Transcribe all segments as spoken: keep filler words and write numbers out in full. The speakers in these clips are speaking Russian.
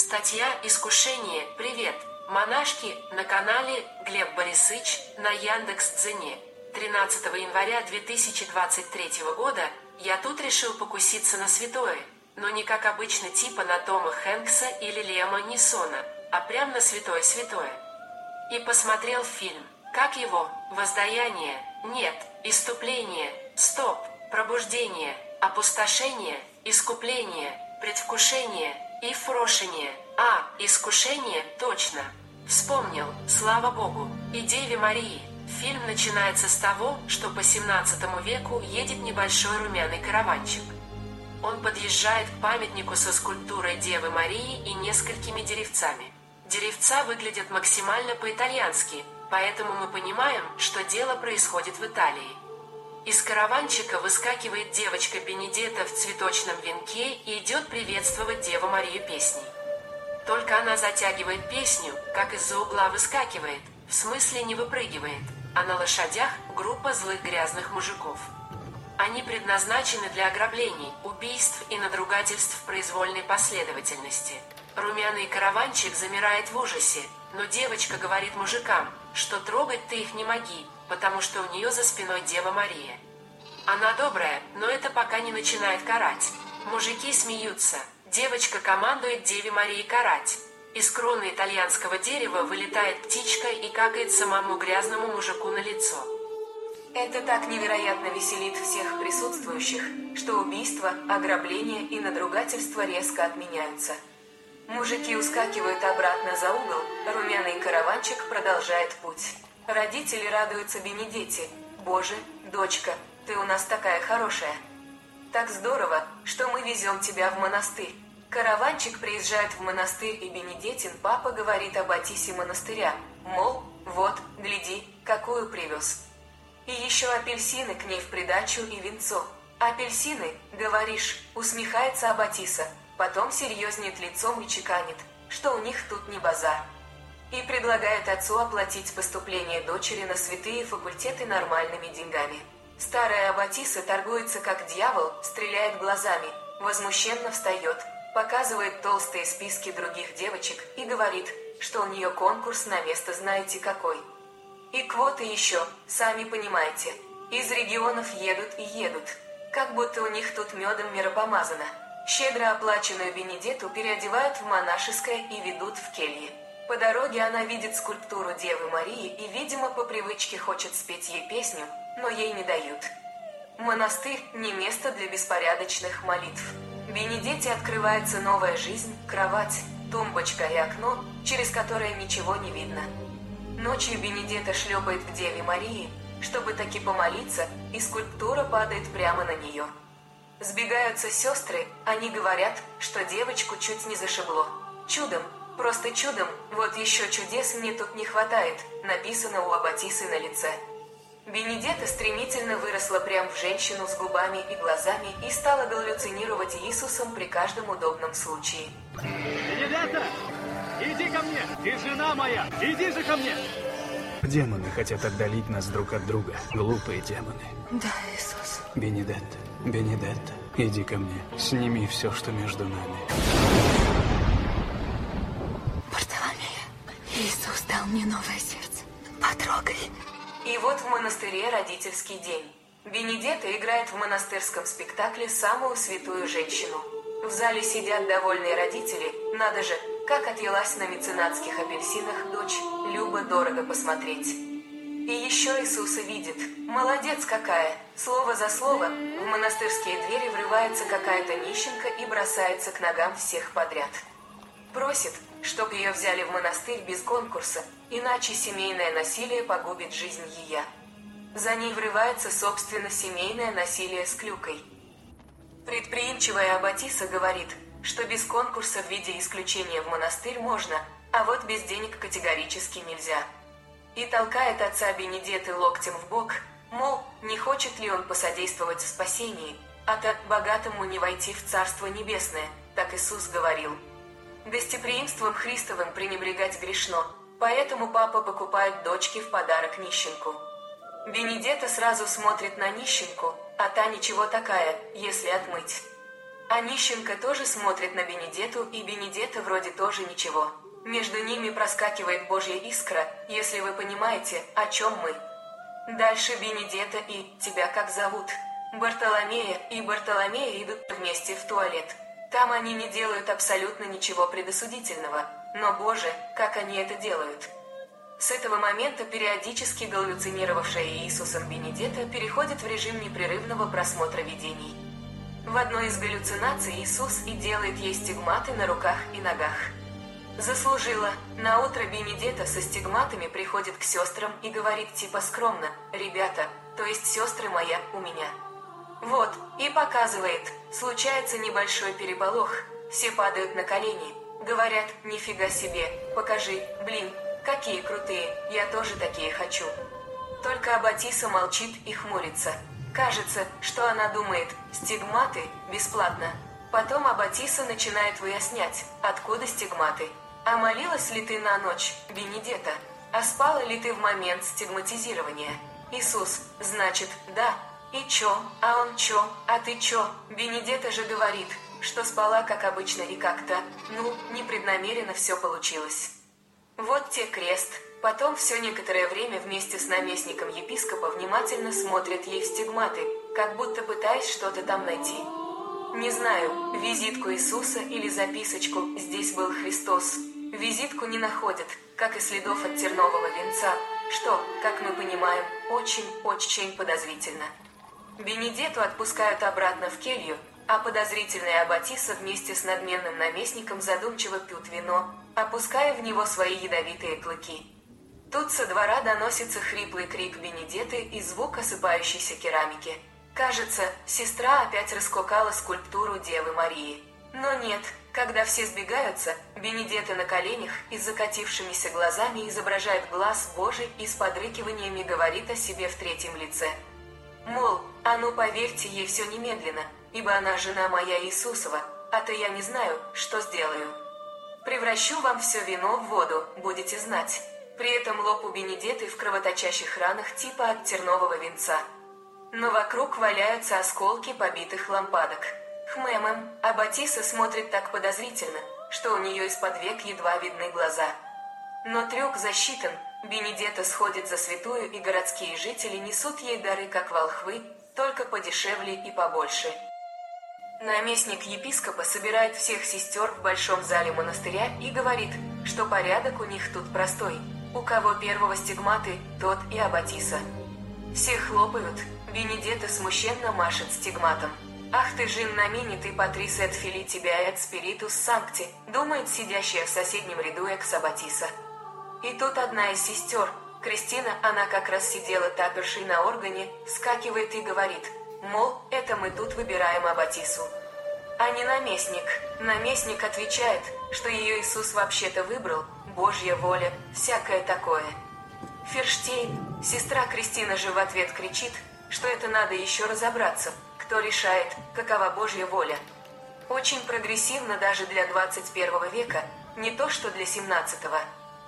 Статья «Искушение. Привет, монашки» на канале Глеб Борисыч на Яндекс.Дзене. тринадцатого января две тысячи двадцать третьего года я тут решил покуситься на святое, но не как обычно типа на Тома Хэнкса или Лиама Нисона, а прям на святое-святое. И посмотрел фильм. Как его? Воздаяние? Нет. Иступление? Стоп. Пробуждение? Опустошение? Искупление? Предвкушение? И фрошение. А, искушение, точно. Вспомнил, слава Богу, и Деве Марии. Фильм начинается с того, что по семнадцатому веку едет небольшой румяный караванчик. Он подъезжает к памятнику со скульптурой Девы Марии и несколькими деревцами. Деревца выглядят максимально по-итальянски, поэтому мы понимаем, что дело происходит в Италии. Из караванчика выскакивает девочка Бенедетта в цветочном венке и идет приветствовать Деву Марию песней. Только она затягивает песню, как из-за угла выскакивает, в смысле не выпрыгивает, а на лошадях группа злых грязных мужиков. Они предназначены для ограблений, убийств и надругательств в произвольной последовательности. Румяный караванчик замирает в ужасе, но девочка говорит мужикам, что трогать ты их не моги, потому что у нее за спиной Дева Мария. Она добрая, но это пока не начинает карать. Мужики смеются. Девочка командует Деве Марии карать. Из кроны итальянского дерева вылетает птичка и какает самому грязному мужику на лицо. Это так невероятно веселит всех присутствующих, что убийства, ограбления и надругательства резко отменяются. Мужики ускакивают обратно за угол, румяный караванчик продолжает путь. Родители радуются Бенедетте. «Боже, дочка, ты у нас такая хорошая. Так здорово, что мы везем тебя в монастырь». Караванчик приезжает в монастырь, и Бенедеттин папа говорит об Атисе монастыря, мол, вот, гляди, какую привез. И еще апельсины к ней в придачу и венцо. «Апельсины, говоришь?» — усмехается Аббатиса, потом серьезнеет лицом и чеканит, что у них тут не базар. И предлагает отцу оплатить поступление дочери на святые факультеты нормальными деньгами. Старая Аббатиса торгуется как дьявол, стреляет глазами, возмущенно встает, показывает толстые списки других девочек и говорит, что у нее конкурс на место знаете какой. И квоты еще, сами понимаете, из регионов едут и едут, как будто у них тут медом миропомазано. Щедро оплаченную Бенедетту переодевают в монашеское и ведут в келье. По дороге она видит скульптуру Девы Марии и, видимо, по привычке хочет спеть ей песню, но ей не дают. Монастырь – не место для беспорядочных молитв. Бенедетте открывается новая жизнь, кровать, тумбочка и окно, через которое ничего не видно. Ночью Бенедетта шлепает к Деве Марии, чтобы таки помолиться, и скульптура падает прямо на нее. Сбегаются сестры, они говорят, что девочку чуть не зашибло. Чудом, просто чудом, вот еще чудес мне тут не хватает, написано у Аббатисы на лице. Бенедетта стремительно выросла прямо в женщину с губами и глазами и стала галлюцинировать Иисусом при каждом удобном случае. Бенедетта! Иди ко мне! Ты жена моя! Иди же ко мне! Демоны хотят отдалить нас друг от друга. Глупые демоны. Да, Иисус. Бенедетта, Бенедетта, иди ко мне. Сними все, что между нами. Бартоломея, Иисус дал мне новое сердце. Потрогай. И вот в монастыре родительский день. Бенедетта играет в монастырском спектакле самую святую женщину. В зале сидят довольные родители, надо же, как отъелась на меценатских апельсинах дочь, любо-дорого посмотреть. И еще Иисуса видит. Молодец какая! Слово за слово, в монастырские двери врывается какая-то нищенка и бросается к ногам всех подряд. Просит, чтоб ее взяли в монастырь без конкурса, иначе семейное насилие погубит жизнь ее. За ней врывается собственно семейное насилие с клюкой. Предприимчивая Аббатиса говорит, что без конкурса в виде исключения в монастырь можно, а вот без денег категорически нельзя. И толкает отца Бенедетты локтем в бок, мол, не хочет ли он посодействовать в спасении, а так богатому не войти в Царство Небесное, так Иисус говорил. Гостеприимством Христовым пренебрегать грешно, поэтому папа покупает дочке в подарок нищенку. Бенедетта сразу смотрит на нищенку, а та ничего такая, если отмыть. А нищенка тоже смотрит на Бенедетту, и Бенедетта вроде тоже ничего. Между ними проскакивает Божья искра, если вы понимаете, о чем мы. Дальше Бенедетта и «Тебя как зовут?» Бартоломея и Бартоломея идут вместе в туалет. Там они не делают абсолютно ничего предосудительного, но боже, как они это делают. С этого момента периодически галлюцинировавшая Иисусом Бенедетта переходит в режим непрерывного просмотра видений. В одной из галлюцинаций Иисус и делает ей стигматы на руках и ногах. Заслужила. Наутро Бенедетта со стигматами приходит к сестрам и говорит типа скромно: «Ребята, то есть сестры моя, у меня». Вот, и показывает. Случается небольшой переполох, все падают на колени, говорят: «Нифига себе, покажи, блин, какие крутые, я тоже такие хочу». Только Аббатиса молчит и хмурится. Кажется, что она думает: стигматы, бесплатно. Потом Аббатиса начинает выяснять, откуда стигматы. А молилась ли ты на ночь, Бенедетта? А спала ли ты в момент стигматизирования? Иисус: значит, да. И чё? А он чё? А ты чё? Бенедетта же говорит, что спала как обычно и как-то, ну, непреднамеренно все получилось. Вот те крест. Потом все некоторое время вместе с наместником епископа внимательно смотрят ей в стигматы, как будто пытаясь что-то там найти. Не знаю, визитку Иисуса или записочку «Здесь был Христос». Визитку не находят, как и следов от тернового венца, что, как мы понимаем, очень-очень подозрительно. Бенедетту отпускают обратно в келью, а подозрительная Аббатиса вместе с надменным наместником задумчиво пьют вино, опуская в него свои ядовитые клыки. Тут со двора доносится хриплый крик Бенедетты и звук осыпающейся керамики. Кажется, сестра опять раскокала скульптуру Девы Марии. Но нет, когда все сбегаются, Бенедетта на коленях и с закатившимися глазами изображает глаз Божий и с подрыкиваниями говорит о себе в третьем лице. Мол, а ну поверьте ей все немедленно, ибо она жена моя Иисусова, а то я не знаю, что сделаю. Превращу вам все вино в воду, будете знать. При этом лоб у Бенедетты в кровоточащих ранах типа от тернового венца. Но вокруг валяются осколки побитых лампадок. Хмэмэм, Аббатиса смотрит так подозрительно, что у нее из-под век едва видны глаза. Но трюк засчитан, Бенедетта сходит за святую, и городские жители несут ей дары как волхвы, только подешевле и побольше. Наместник епископа собирает всех сестер в большом зале монастыря и говорит, что порядок у них тут простой. У кого первого стигматы, тот и Аббатиса. Все хлопают, Бенедетта смущенно машет стигматом. «Ах ты же знаменитый Патрис эт фили тебя эт спиритус санкти», думает сидящая в соседнем ряду экс-Аббатиса. И тут одна из сестер, Кристина, она как раз сидела тапершей на органе, вскакивает и говорит, мол, это мы тут выбираем Аббатису. А не наместник. Наместник отвечает, что ее Иисус вообще-то выбрал, Божья воля, всякое такое. Ферштейн, сестра Кристина же в ответ кричит, что это надо еще разобраться, кто решает, какова Божья воля. Очень прогрессивно даже для двадцать первого века, не то что для семнадцатого.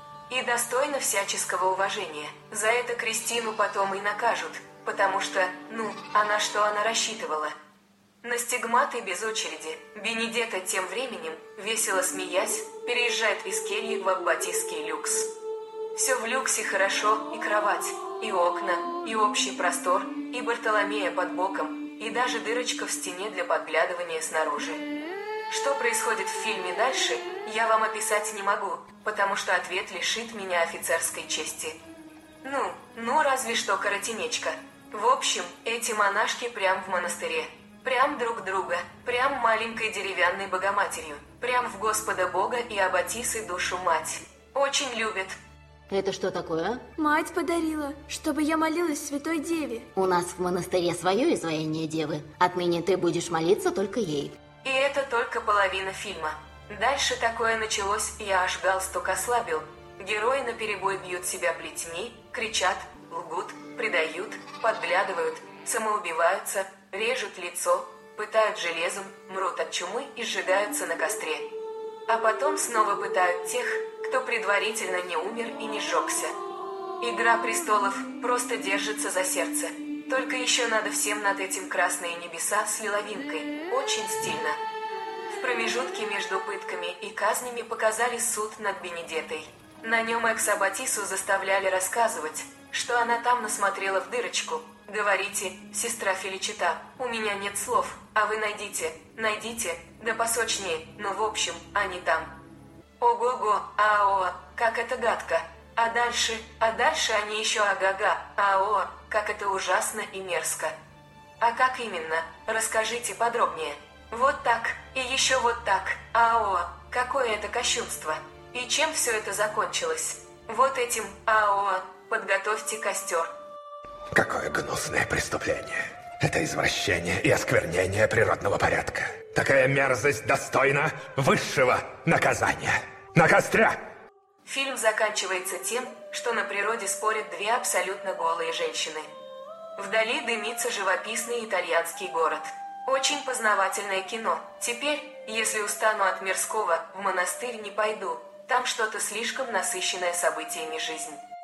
И достойно всяческого уважения. За это Кристину потом и накажут, потому что, ну, она что она рассчитывала? На стигматы без очереди. Бенедетта тем временем, весело смеясь, переезжает из кельи в аббатистский люкс. Все в люксе хорошо, и кровать, и окна, и общий простор, и Бартоломея под боком, и даже дырочка в стене для подглядывания снаружи. Что происходит в фильме дальше, я вам описать не могу, потому что ответ лишит меня офицерской чести. Ну, ну разве что коротенечко. В общем, эти монашки прям в монастыре. Прям друг друга, прям маленькой деревянной богоматерью, прям в Господа Бога и Аббатисы душу мать. Очень любят. Это что такое, а? Мать подарила, чтобы я молилась Святой Деве. У нас в монастыре свое изваяние Девы. Отныне ты будешь молиться только ей. И это только половина фильма. Дальше такое началось, я аж галстук ослабил. Герои наперебой бьют себя плетьми, кричат, лгут, предают, подглядывают, самоубиваются, режут лицо, пытают железом, мрут от чумы и сжигаются на костре. А потом снова пытают тех, кто предварительно не умер и не сжегся. «Игра престолов» просто держится за сердце. Только еще надо всем над этим красные небеса с лиловинкой. Очень стильно. В промежутке между пытками и казнями показали суд над Бенедеттой. На нем экс-аббатису заставляли рассказывать, что она там насмотрела в дырочку. Говорите, сестра Феличита, у меня нет слов, а вы найдите, найдите, да посочнее, ну в общем, они там. Ого-го, ао, как это гадко. А дальше, а дальше они еще ага-га, ао, как это ужасно и мерзко. А как именно, расскажите подробнее. Вот так, и еще вот так, ао, какое это кощунство. И чем все это закончилось? Вот этим, ао, подготовьте костер. Какое гнусное преступление. Это извращение и осквернение природного порядка. Такая мерзость достойна высшего наказания. На костре! Фильм заканчивается тем, что на природе спорят две абсолютно голые женщины. Вдали дымится живописный итальянский город. Очень познавательное кино. Теперь, если устану от мирского, в монастырь не пойду. Там что-то слишком насыщенное событиями жизнь.